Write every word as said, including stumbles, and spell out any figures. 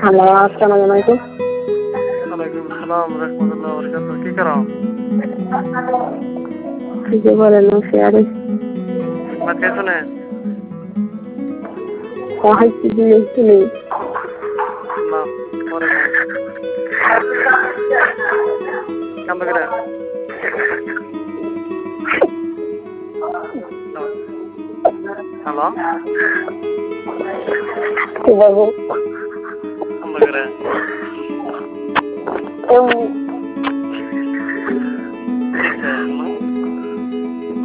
Hello, আসসালামু আলাইকুম। ওয়ালাইকুম আসসালাম রাহমাতুল্লাহি ওয়া বারাকাতুহু। কি করো? কিছু বলে না শেয়ারে ভাত খাইছো না? খাইছি দিয়ে শুনি না, পরে খাই। কাম করে। হ্যালো? কি বলবো কাম করে। এম